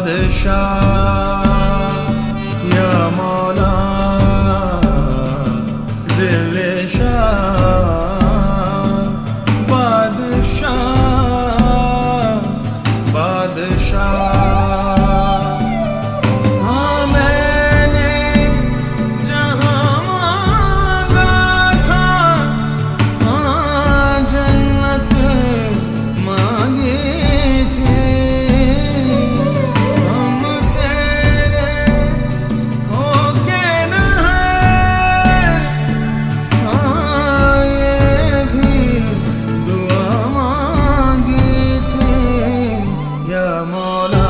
बादशाह या मौला ज़िले शाह बादशाह बादशाह। हाँ मैंने जहाँ मांगा था हाँ जन्नत मांगी थी। हम तेरे होके न है हाँ ये भी दुआ मांगी थी। या मौला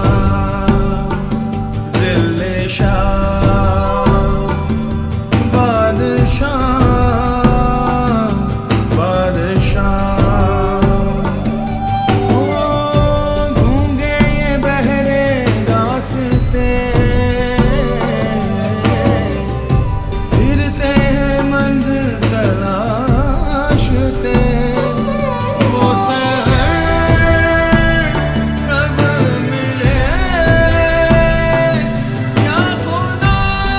ज़िले शाह बादशाह बादशाह। ओ गूंगे ये बहरे रास्ते फिरते हैं मंज़िल तलाशते। वो सहर कब मिले या खुदा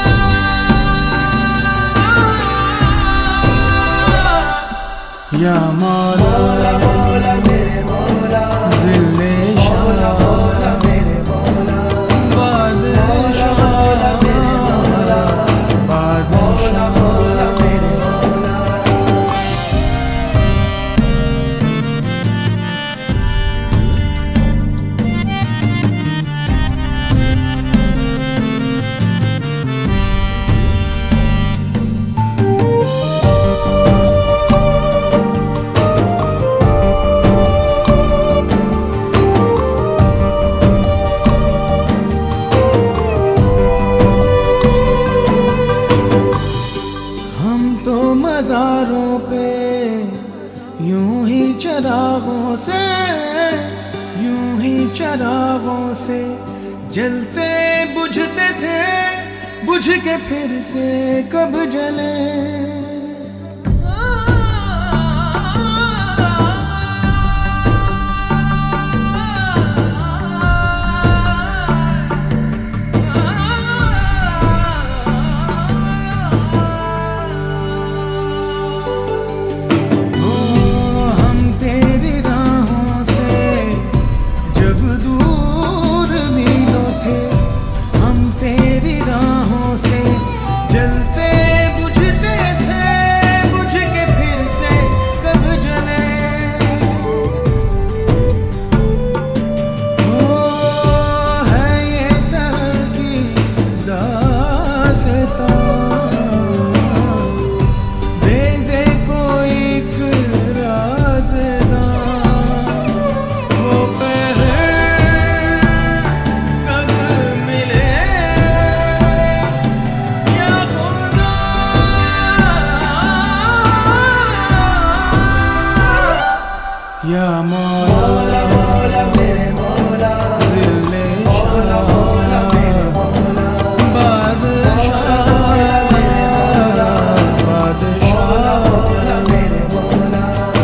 या मौला मौला मेरे मौला ज़िले शाह मौला मेरे मौला बादशाह मेरे मौला बादशाह। मौला मेरे मौला। हम तो मज़ारों पे यूं ही चरागों से यूं ही चरागों से जलते बुझते थे बुझ के फिर से कब जले। हम तेरी राहों से जब दूर मीलों थे हम तेरी राहों से जलते बुझते थे बुझ के फिर से कब जले। ओ है ये सहर की दास्तां दे दे कोई एक राज़दां। वो पहर कब मिले या खुदा या मौला मौला मेरे मौला ज़िले शाह मौला मेरे मौला बादशाह बादशाह। मौला मेरे मौला।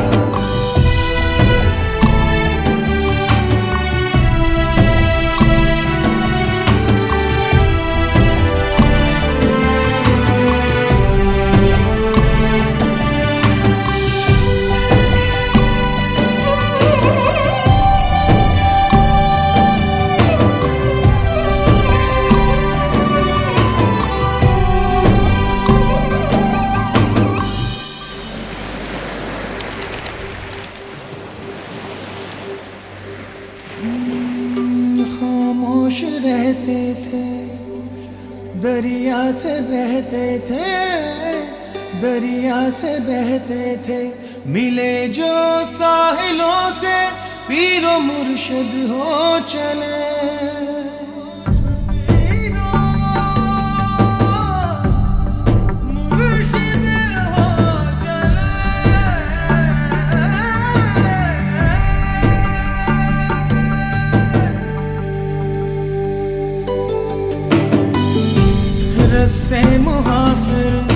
खामोश रहते थे दरिया से बहते थे दरिया से बहते थे मिले जो साहिलों से पीरो मुर्शिद हो चले। मुर्शिद हो चले। रस्ते मुहाफिर